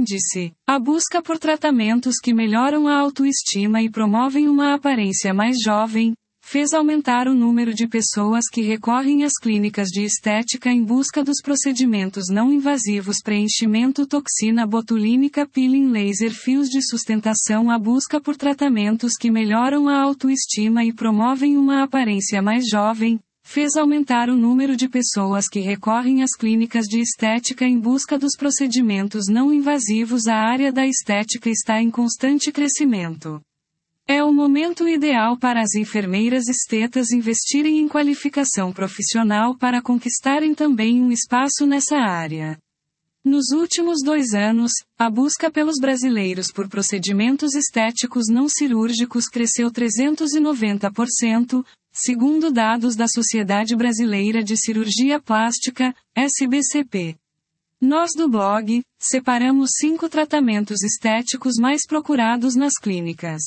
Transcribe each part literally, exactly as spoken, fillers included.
Índice. A busca por tratamentos que melhoram a autoestima e promovem uma aparência mais jovem, fez aumentar o número de pessoas que recorrem às clínicas de estética em busca dos procedimentos não invasivos preenchimento toxina botulínica peeling laser fios de sustentação. A busca por tratamentos que melhoram a autoestima e promovem uma aparência mais jovem, fez aumentar o número de pessoas que recorrem às clínicas de estética em busca dos procedimentos não invasivos. A área da estética está em constante crescimento. É o momento ideal para as enfermeiras estetas investirem em qualificação profissional para conquistarem também um espaço nessa área. Nos últimos dois anos, a busca pelos brasileiros por procedimentos estéticos não cirúrgicos cresceu trezentos e noventa por cento, segundo dados da Sociedade Brasileira de Cirurgia Plástica, S B C P. Nós do blog, separamos cinco tratamentos estéticos mais procurados nas clínicas.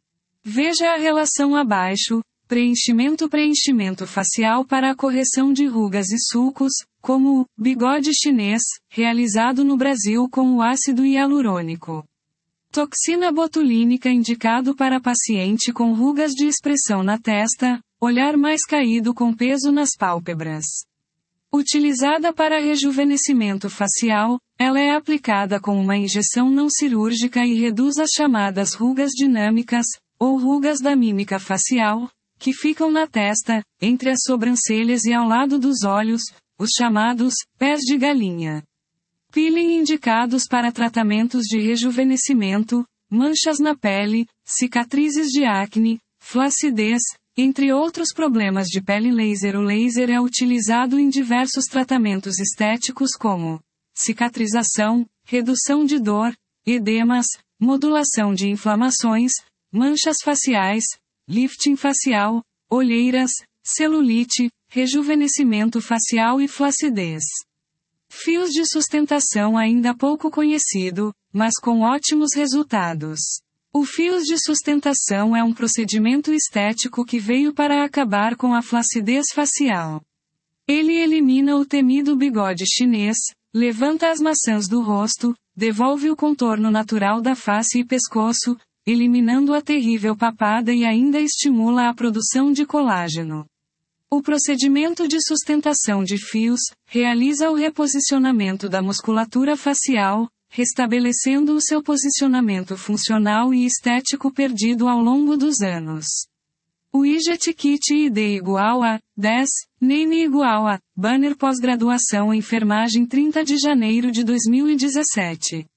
Veja a relação abaixo. Preenchimento Preenchimento facial para a correção de rugas e sulcos, como o bigode chinês, realizado no Brasil com o ácido hialurônico. Toxina botulínica indicado para paciente com rugas de expressão na testa, olhar mais caído com peso nas pálpebras. Utilizada para rejuvenescimento facial, ela é aplicada com uma injeção não cirúrgica e reduz as chamadas rugas dinâmicas, ou rugas da mímica facial, que ficam na testa, entre as sobrancelhas e ao lado dos olhos, os chamados pés de galinha. Peeling indicados para tratamentos de rejuvenescimento, manchas na pele, cicatrizes de acne, flacidez, entre outros problemas de pele. Laser. O laser é utilizado em diversos tratamentos estéticos como cicatrização, redução de dor, edemas, modulação de inflamações, manchas faciais, lifting facial, olheiras, celulite, rejuvenescimento facial e flacidez. Fios de sustentação ainda pouco conhecido, mas com ótimos resultados. O fios de sustentação é um procedimento estético que veio para acabar com a flacidez facial. Ele elimina o temido bigode chinês, levanta as maçãs do rosto, devolve o contorno natural da face e pescoço, eliminando a terrível papada e ainda estimula a produção de colágeno. O procedimento de sustentação de fios realiza o reposicionamento da musculatura facial, restabelecendo o seu posicionamento funcional e estético perdido ao longo dos anos. O I G T Kit I D igual a dez, Name igual a banner pós-graduação em enfermagem trinta de janeiro de dois mil e dezessete.